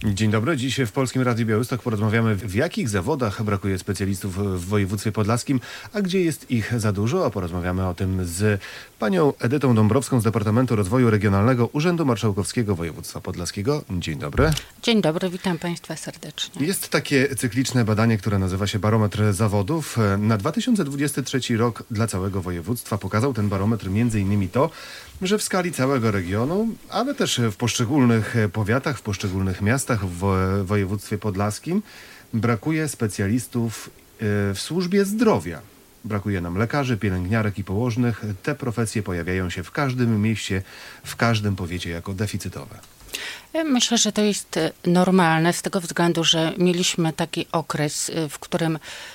Dzień dobry. Dziś w Polskim Radiu Białystok porozmawiamy, w jakich zawodach brakuje specjalistów w województwie podlaskim, a gdzie jest ich za dużo. A porozmawiamy o tym z panią Edytą Dąbrowską z Departamentu Rozwoju Regionalnego Urzędu Marszałkowskiego Województwa Podlaskiego. Dzień dobry. Dzień dobry, witam państwa serdecznie. Jest takie cykliczne badanie, które nazywa się Barometr Zawodów. Na 2023 rok dla całego województwa pokazał ten barometr m.in. to, że w skali całego regionu, ale też w poszczególnych powiatach, w poszczególnych miastach w województwie podlaskim brakuje specjalistów w służbie zdrowia. Brakuje nam lekarzy, pielęgniarek i położnych. Te profesje pojawiają się w każdym mieście, w każdym powiecie jako deficytowe. Myślę, że to jest normalne z tego względu, że mieliśmy taki okres, w którym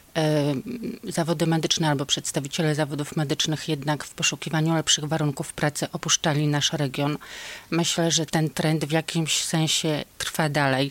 zawody medyczne albo przedstawiciele zawodów medycznych jednak w poszukiwaniu lepszych warunków pracy opuszczali nasz region. Myślę, że ten trend w jakimś sensie trwa dalej.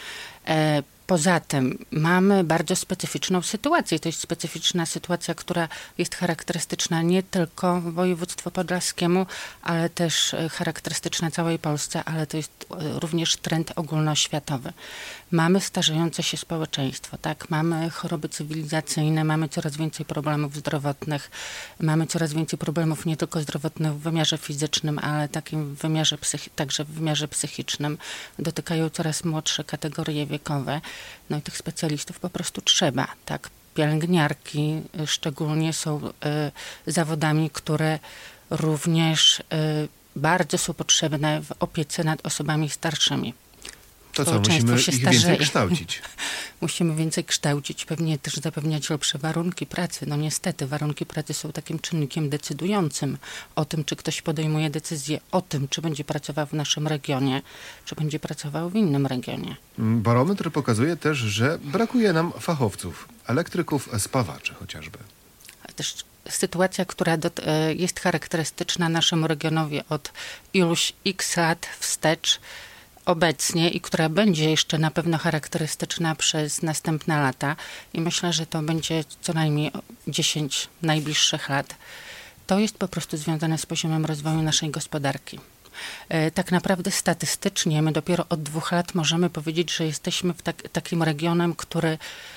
Poza tym mamy bardzo specyficzną sytuację. To jest specyficzna sytuacja, która jest charakterystyczna nie tylko województwu podlaskiemu, ale też charakterystyczna całej Polsce, ale to jest również trend ogólnoświatowy. Mamy starzejące się społeczeństwo, tak? Mamy choroby cywilizacyjne, mamy coraz więcej problemów zdrowotnych, mamy coraz więcej problemów nie tylko zdrowotnych w wymiarze fizycznym, ale takim w wymiarze także w wymiarze psychicznym. Dotykają coraz młodsze kategorie wiekowe. No i tych specjalistów po prostu trzeba, tak? Pielęgniarki szczególnie są zawodami, które również bardzo są potrzebne w opiece nad osobami starszymi. To co, musimy ich więcej kształcić. Musimy więcej kształcić, pewnie też zapewniać lepsze warunki pracy. No niestety, warunki pracy są takim czynnikiem decydującym o tym, czy ktoś podejmuje decyzję o tym, czy będzie pracował w naszym regionie, czy będzie pracował w innym regionie. Barometr pokazuje też, że brakuje nam fachowców, elektryków, spawaczy chociażby. Też sytuacja, która jest charakterystyczna naszemu regionowi od iluś x lat wstecz, obecnie i która będzie jeszcze na pewno charakterystyczna przez następne lata i myślę, że to będzie co najmniej 10 najbliższych lat, to jest po prostu związane z poziomem rozwoju naszej gospodarki. Tak naprawdę statystycznie my dopiero od 2 lat możemy powiedzieć, że jesteśmy takim regionem, który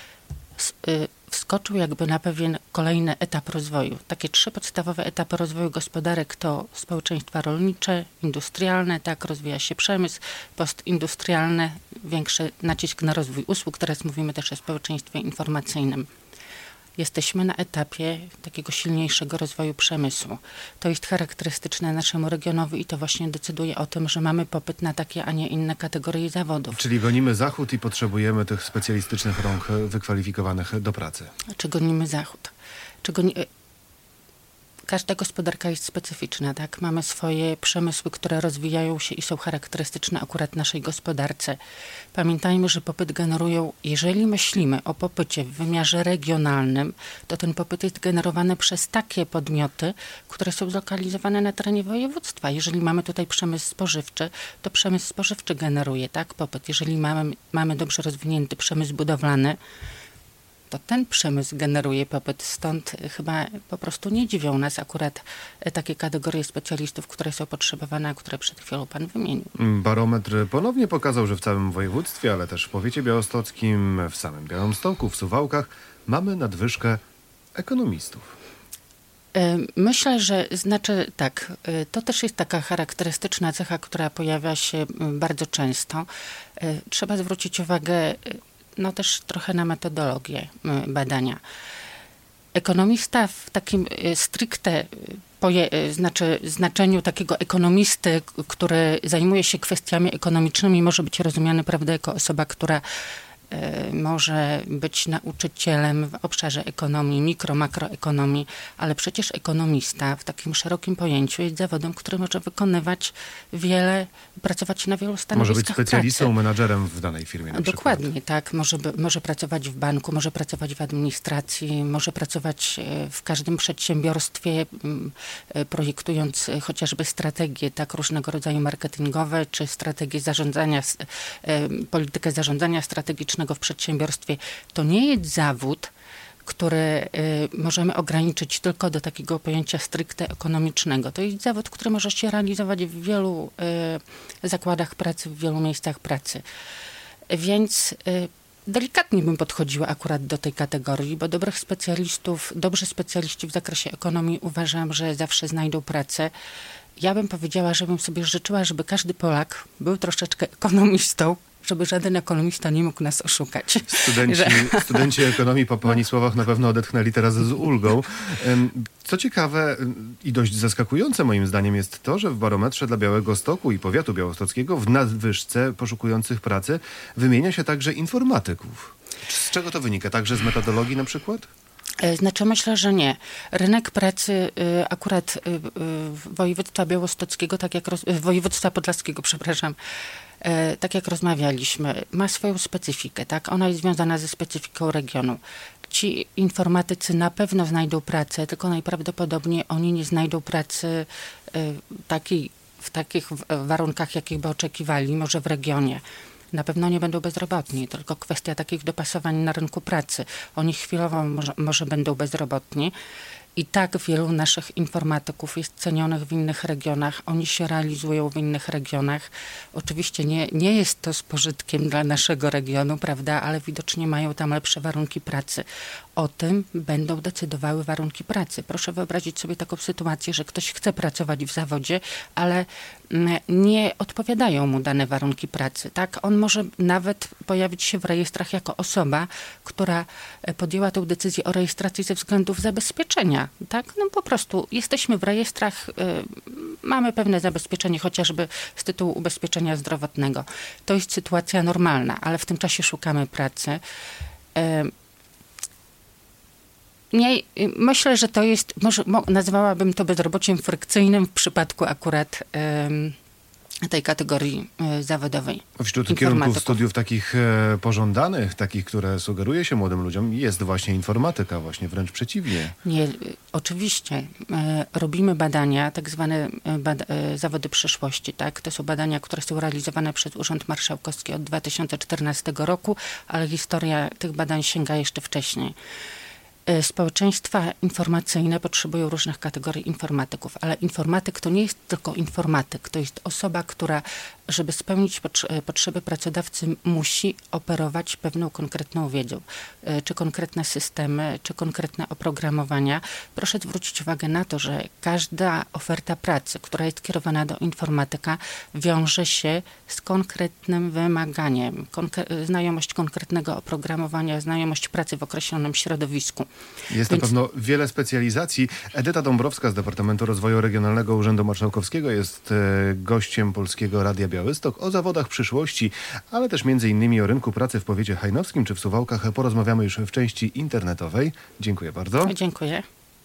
wskoczył jakby na pewien kolejny etap rozwoju. Takie 3 podstawowe etapy rozwoju gospodarek to społeczeństwa rolnicze, industrialne, tak, rozwija się przemysł, postindustrialne, większy nacisk na rozwój usług. Teraz mówimy też o społeczeństwie informacyjnym. Jesteśmy na etapie takiego silniejszego rozwoju przemysłu. To jest charakterystyczne naszemu regionowi i to właśnie decyduje o tym, że mamy popyt na takie, a nie inne kategorie zawodów. Czyli gonimy zachód i potrzebujemy tych specjalistycznych rąk wykwalifikowanych do pracy. Czy gonimy zachód? Każda gospodarka jest specyficzna, tak? Mamy swoje przemysły, które rozwijają się i są charakterystyczne akurat naszej gospodarce. Pamiętajmy, że popyt generują, jeżeli myślimy o popycie w wymiarze regionalnym, to ten popyt jest generowany przez takie podmioty, które są zlokalizowane na terenie województwa. Jeżeli mamy tutaj przemysł spożywczy, to przemysł spożywczy generuje, tak, popyt. Jeżeli mamy dobrze rozwinięty przemysł budowlany, to ten przemysł generuje popyt. Stąd chyba po prostu nie dziwią nas akurat takie kategorie specjalistów, które są potrzebowane, a które przed chwilą pan wymienił. Barometr ponownie pokazał, że w całym województwie, ale też w powiecie białostockim, w samym Białymstoku, w Suwałkach mamy nadwyżkę ekonomistów. Myślę, że tak, to też jest taka charakterystyczna cecha, która pojawia się bardzo często. Trzeba zwrócić uwagę też trochę na metodologię badania. Ekonomista w takim stricte znaczeniu takiego ekonomisty, który zajmuje się kwestiami ekonomicznymi, może być rozumiany, prawda, jako osoba, która może być nauczycielem w obszarze ekonomii, makroekonomii, ale przecież ekonomista w takim szerokim pojęciu jest zawodem, który może wykonywać pracować na wielu stanowiskach. Może być specjalistą, menadżerem w danej firmie na przykład. Dokładnie, tak. Może pracować w banku, może pracować w administracji, może pracować w każdym przedsiębiorstwie, projektując chociażby strategie, tak, różnego rodzaju marketingowe, czy strategie zarządzania, politykę zarządzania strategicznego w przedsiębiorstwie. To nie jest zawód, który możemy ograniczyć tylko do takiego pojęcia stricte ekonomicznego. To jest zawód, który może się realizować w wielu zakładach pracy, w wielu miejscach pracy. Więc delikatnie bym podchodziła akurat do tej kategorii, bo dobrzy specjaliści w zakresie ekonomii uważam, że zawsze znajdą pracę. Ja bym powiedziała, żebym sobie życzyła, żeby każdy Polak był troszeczkę ekonomistą, żeby żaden ekonomista nie mógł nas oszukać. Studenci ekonomii po pani słowach na pewno odetchnęli teraz z ulgą. Co ciekawe i dość zaskakujące moim zdaniem jest to, że w barometrze dla Białegostoku i powiatu białostockiego w nadwyżce poszukujących pracy wymienia się także informatyków. Z czego to wynika? Także z metodologii na przykład? Znaczy myślę, że nie. Rynek pracy akurat województwa białostockiego, województwa podlaskiego, przepraszam, tak jak rozmawialiśmy, ma swoją specyfikę, tak? Ona jest związana ze specyfiką regionu. Ci informatycy na pewno znajdą pracę, tylko najprawdopodobniej oni nie znajdą pracy w takich warunkach, jakich by oczekiwali, może w regionie. Na pewno nie będą bezrobotni, tylko kwestia takich dopasowań na rynku pracy. Oni chwilowo może będą bezrobotni. I tak wielu naszych informatyków jest cenionych w innych regionach. Oni się realizują w innych regionach. Oczywiście nie jest to z pożytkiem dla naszego regionu, prawda, ale widocznie mają tam lepsze warunki pracy. O tym będą decydowały warunki pracy. Proszę wyobrazić sobie taką sytuację, że ktoś chce pracować w zawodzie, ale nie odpowiadają mu dane warunki pracy. Tak? On może nawet pojawić się w rejestrach jako osoba, która podjęła tę decyzję o rejestracji ze względów zabezpieczenia. Tak? No po prostu jesteśmy w rejestrach, mamy pewne zabezpieczenie, chociażby z tytułu ubezpieczenia zdrowotnego. To jest sytuacja normalna, ale w tym czasie szukamy pracy. Nie, myślę, że to jest, może nazwałabym to bezrobociem frykcyjnym w przypadku akurat tej kategorii zawodowej. Wśród kierunków studiów takich pożądanych, takich, które sugeruje się młodym ludziom, jest właśnie informatyka, właśnie wręcz przeciwnie. Nie, oczywiście. Robimy badania, tak zwane zawody przyszłości, tak? To są badania, które są realizowane przez Urząd Marszałkowski od 2014 roku, ale historia tych badań sięga jeszcze wcześniej. Społeczeństwa informacyjne potrzebują różnych kategorii informatyków, ale informatyk to nie jest tylko informatyk, to jest osoba, która, żeby spełnić potrzeby pracodawcy, musi operować pewną konkretną wiedzą, czy konkretne systemy, czy konkretne oprogramowania. Proszę zwrócić uwagę na to, że każda oferta pracy, która jest kierowana do informatyka, wiąże się z konkretnym wymaganiem, znajomość konkretnego oprogramowania, znajomość pracy w określonym środowisku. Jest na pewno wiele specjalizacji. Edyta Dąbrowska z Departamentu Rozwoju Regionalnego Urzędu Marszałkowskiego jest gościem Polskiego Radia Białystok. O zawodach przyszłości, ale też między innymi o rynku pracy w powiecie hajnowskim czy w Suwałkach porozmawiamy już w części internetowej. Dziękuję bardzo. Dziękuję.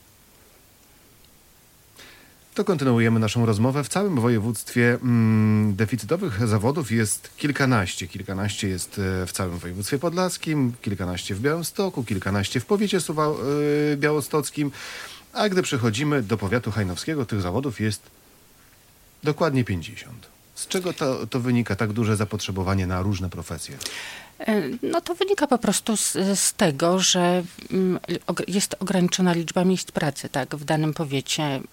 To kontynuujemy naszą rozmowę. W całym województwie deficytowych zawodów jest kilkanaście. Kilkanaście jest w całym województwie podlaskim, kilkanaście w Białymstoku, kilkanaście w powiecie białostockim. A gdy przechodzimy do powiatu hajnowskiego, tych zawodów jest dokładnie 50. Z czego to wynika, tak duże zapotrzebowanie na różne profesje? No to wynika po prostu z tego, że jest ograniczona liczba miejsc pracy, tak, w danym powiecie.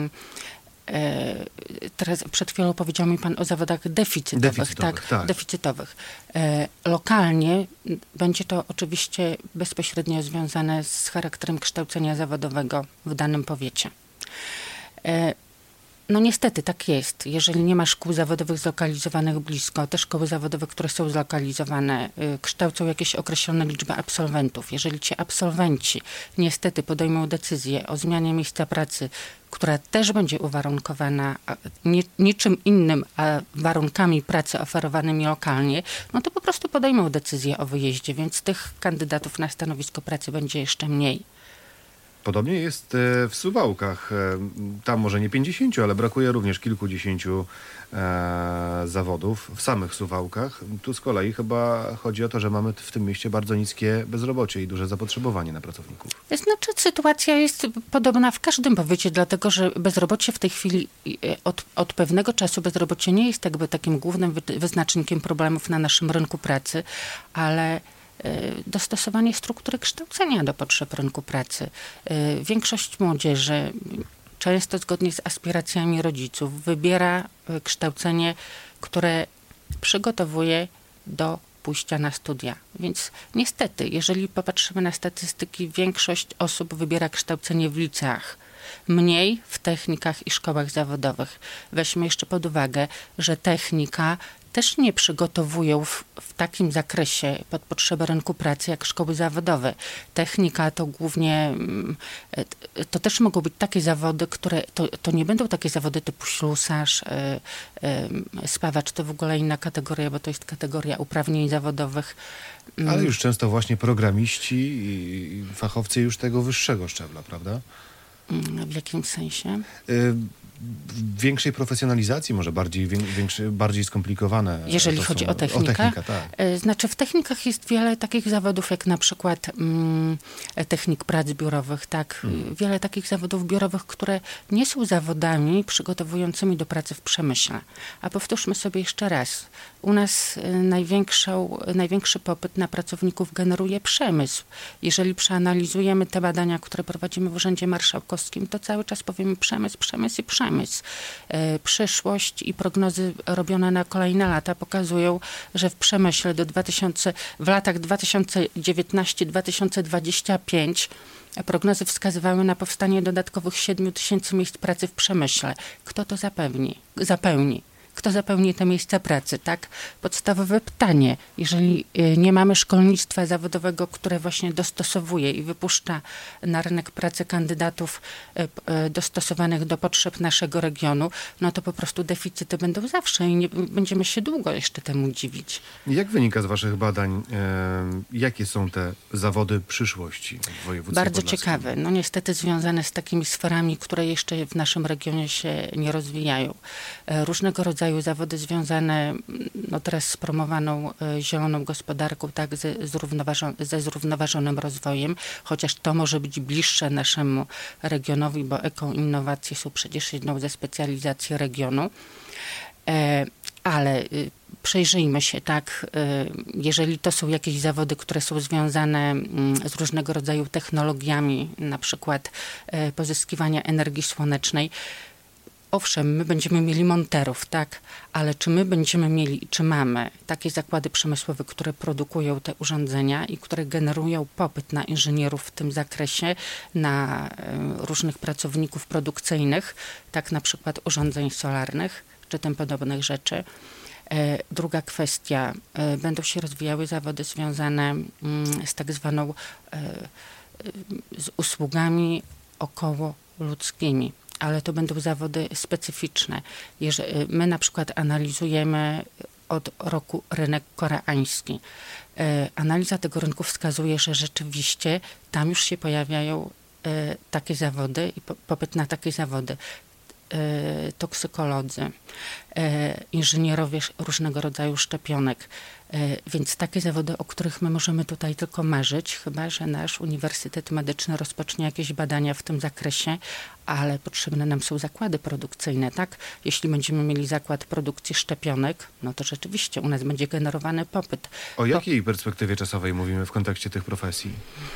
Teraz przed chwilą powiedział mi pan o zawodach deficytowych. Tak. Deficytowych. Lokalnie będzie to oczywiście bezpośrednio związane z charakterem kształcenia zawodowego w danym powiecie. No niestety tak jest. Jeżeli nie ma szkół zawodowych zlokalizowanych blisko, te szkoły zawodowe, które są zlokalizowane, kształcą jakieś określone liczby absolwentów. Jeżeli ci absolwenci niestety podejmą decyzję o zmianie miejsca pracy, która też będzie uwarunkowana niczym innym, a warunkami pracy oferowanymi lokalnie, no to po prostu podejmą decyzję o wyjeździe, więc tych kandydatów na stanowisko pracy będzie jeszcze mniej. Podobnie jest w Suwałkach. Tam może nie 50, ale brakuje również kilkudziesięciu zawodów w samych Suwałkach. Tu z kolei chyba chodzi o to, że mamy w tym mieście bardzo niskie bezrobocie i duże zapotrzebowanie na pracowników. Znaczy sytuacja jest podobna w każdym powiecie, dlatego że bezrobocie w tej chwili od pewnego czasu bezrobocie nie jest jakby takim głównym wyznacznikiem problemów na naszym rynku pracy, ale dostosowanie struktury kształcenia do potrzeb rynku pracy. Większość młodzieży, często zgodnie z aspiracjami rodziców, wybiera kształcenie, które przygotowuje do pójścia na studia. Więc niestety, jeżeli popatrzymy na statystyki, większość osób wybiera kształcenie w liceach, mniej w technikach i szkołach zawodowych. Weźmy jeszcze pod uwagę, że technika też nie przygotowują w takim zakresie pod potrzeby rynku pracy jak szkoły zawodowe. Technika to głównie, to też mogą być takie zawody, które, to nie będą takie zawody typu ślusarz, spawacz, to w ogóle inna kategoria, bo to jest kategoria uprawnień zawodowych. Ale już często właśnie programiści i fachowcy już tego wyższego szczebla, prawda? W jakim sensie? Większej profesjonalizacji, może bardziej skomplikowane. Jeżeli chodzi o technikę? O technikę, tak. Znaczy w technikach jest wiele takich zawodów, jak na przykład technik prac biurowych, tak? Wiele takich zawodów biurowych, które nie są zawodami przygotowującymi do pracy w przemyśle. A powtórzmy sobie jeszcze raz. U nas największy popyt na pracowników generuje przemysł. Jeżeli przeanalizujemy te badania, które prowadzimy w Urzędzie Marszałkowskim, to cały czas powiemy przemysł, przemysł i przemysł. Przyszłość i prognozy robione na kolejne lata pokazują, że w przemyśle w latach 2019-2025 prognozy wskazywały na powstanie dodatkowych 7 000 miejsc pracy w przemyśle. Kto to zapełni? Kto zapełni te miejsca pracy, tak? Podstawowe pytanie. Jeżeli nie mamy szkolnictwa zawodowego, które właśnie dostosowuje i wypuszcza na rynek pracy kandydatów dostosowanych do potrzeb naszego regionu, no to po prostu deficyty będą zawsze i nie będziemy się długo jeszcze temu dziwić. Jak wynika z waszych badań, jakie są te zawody przyszłości w województwie Bardzo podlaskim? ciekawe. No niestety związane z takimi sferami, które jeszcze w naszym regionie się nie rozwijają. Różnego rodzaju zawody związane no teraz z promowaną zieloną gospodarką, tak, ze zrównoważonym rozwojem, chociaż to może być bliższe naszemu regionowi, bo ekoinnowacje są przecież jedną ze specjalizacji regionu. Ale przejrzyjmy się, tak, jeżeli to są jakieś zawody, które są związane z różnego rodzaju technologiami, na przykład pozyskiwania energii słonecznej. Owszem, my będziemy mieli monterów, tak, ale czy my będziemy mieli, czy mamy takie zakłady przemysłowe, które produkują te urządzenia i które generują popyt na inżynierów w tym zakresie, na różnych pracowników produkcyjnych, tak, na przykład urządzeń solarnych, czy tym podobnych rzeczy. Druga kwestia, będą się rozwijały zawody związane z tak zwaną z usługami okołoludzkimi. Ale to będą zawody specyficzne. My na przykład analizujemy od roku rynek koreański. Analiza tego rynku wskazuje, że rzeczywiście tam już się pojawiają takie zawody i popyt na takie zawody. Toksykolodzy, inżynierowie różnego rodzaju szczepionek. Więc takie zawody, o których my możemy tutaj tylko marzyć, chyba że nasz Uniwersytet Medyczny rozpocznie jakieś badania w tym zakresie, ale potrzebne nam są zakłady produkcyjne, tak? Jeśli będziemy mieli zakład produkcji szczepionek, no to rzeczywiście u nas będzie generowany popyt. O jakiej perspektywie czasowej mówimy w kontekście tych profesji?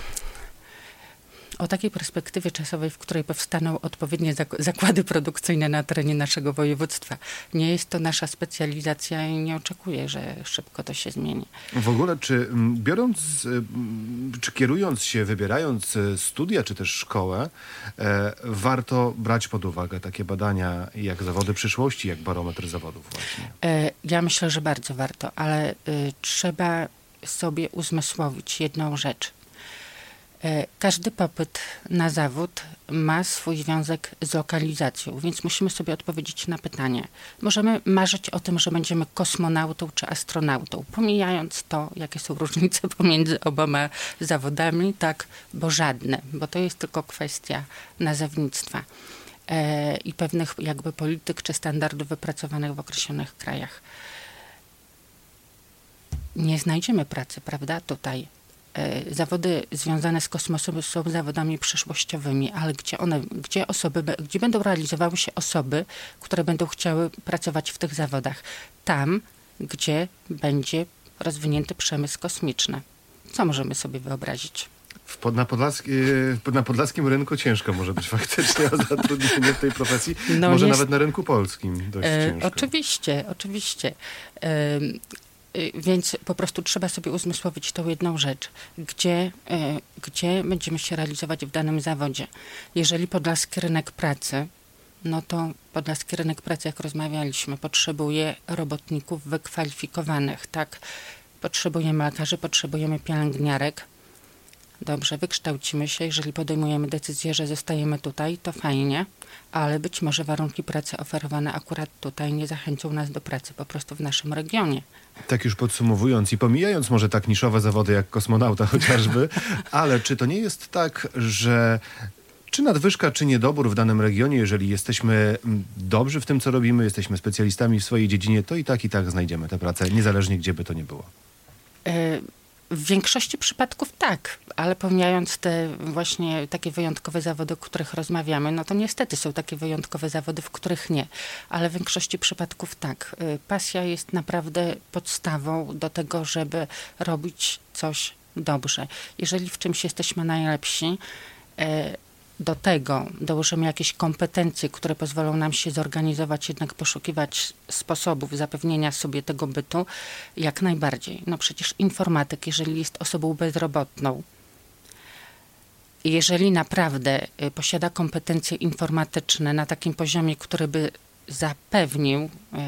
O takiej perspektywie czasowej, w której powstaną odpowiednie zakłady produkcyjne na terenie naszego województwa. Nie jest to nasza specjalizacja i nie oczekuję, że szybko to się zmieni. W ogóle, czy kierując się, wybierając studia, czy też szkołę, warto brać pod uwagę takie badania jak zawody przyszłości, jak barometr zawodów właśnie? Ja myślę, że bardzo warto, ale trzeba sobie uzmysłowić jedną rzecz. Każdy popyt na zawód ma swój związek z lokalizacją, więc musimy sobie odpowiedzieć na pytanie. Możemy marzyć o tym, że będziemy kosmonautą czy astronautą, pomijając to, jakie są różnice pomiędzy oboma zawodami, tak, bo żadne, bo to jest tylko kwestia nazewnictwa i pewnych jakby polityk czy standardów wypracowanych w określonych krajach. Nie znajdziemy pracy, prawda, tutaj. Zawody związane z kosmosem są zawodami przyszłościowymi, ale gdzie będą realizowały się osoby, które będą chciały pracować w tych zawodach? Tam, gdzie będzie rozwinięty przemysł kosmiczny. Co możemy sobie wyobrazić? Na podlaskim rynku ciężko może być faktycznie o zatrudnienie w tej profesji. Może nawet na rynku polskim dość ciężko. Oczywiście. Więc po prostu trzeba sobie uzmysłowić tą jedną rzecz. Gdzie będziemy się realizować w danym zawodzie? Jeżeli podlaski rynek pracy, no to podlaski rynek pracy, jak rozmawialiśmy, potrzebuje robotników wykwalifikowanych, tak? Potrzebujemy lekarzy, potrzebujemy pielęgniarek. Dobrze, wykształcimy się. Jeżeli podejmujemy decyzję, że zostajemy tutaj, to fajnie, ale być może warunki pracy oferowane akurat tutaj nie zachęcą nas do pracy po prostu w naszym regionie. Tak już podsumowując i pomijając może tak niszowe zawody jak kosmonauta chociażby, ale czy to nie jest tak, że czy nadwyżka, czy niedobór w danym regionie, jeżeli jesteśmy dobrzy w tym, co robimy, jesteśmy specjalistami w swojej dziedzinie, to i tak znajdziemy tę pracę, niezależnie gdzie by to nie było? W większości przypadków tak, ale pomijając te właśnie takie wyjątkowe zawody, o których rozmawiamy, no to niestety są takie wyjątkowe zawody, w których nie, ale w większości przypadków tak. Pasja jest naprawdę podstawą do tego, żeby robić coś dobrze. Jeżeli w czymś jesteśmy najlepsi, do tego dołożymy jakieś kompetencje, które pozwolą nam się zorganizować, jednak poszukiwać sposobów zapewnienia sobie tego bytu, jak najbardziej. No przecież informatyk, jeżeli jest osobą bezrobotną, jeżeli naprawdę posiada kompetencje informatyczne na takim poziomie, który by zapewnił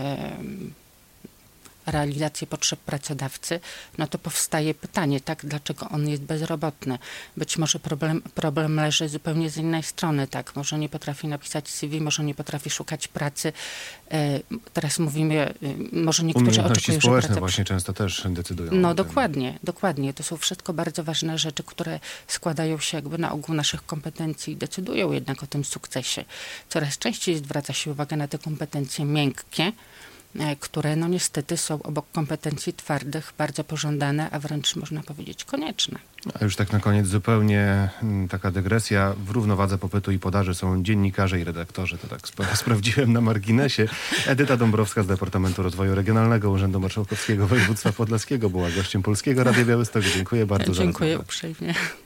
realizację potrzeb pracodawcy, no to powstaje pytanie, tak, dlaczego on jest bezrobotny. Być może problem leży zupełnie z innej strony, tak, może nie potrafi napisać CV, może nie potrafi szukać pracy. Teraz mówimy, może niektórzy Umiejętności oczekują, że społeczne praca... właśnie często też decydują. No o tym. dokładnie. To są wszystko bardzo ważne rzeczy, które składają się jakby na ogół naszych kompetencji i decydują jednak o tym sukcesie. Coraz częściej zwraca się uwagę na te kompetencje miękkie, które no niestety są obok kompetencji twardych bardzo pożądane, a wręcz można powiedzieć konieczne. A już tak na koniec zupełnie taka dygresja. W równowadze popytu i podaży są dziennikarze i redaktorzy. To tak sprawdziłem na marginesie. Edyta Dąbrowska z Departamentu Rozwoju Regionalnego Urzędu Marszałkowskiego Województwa Podlaskiego była gościem Polskiego Radia Białystok. Dziękuję bardzo za rozmowę. Dziękuję uprzejmie.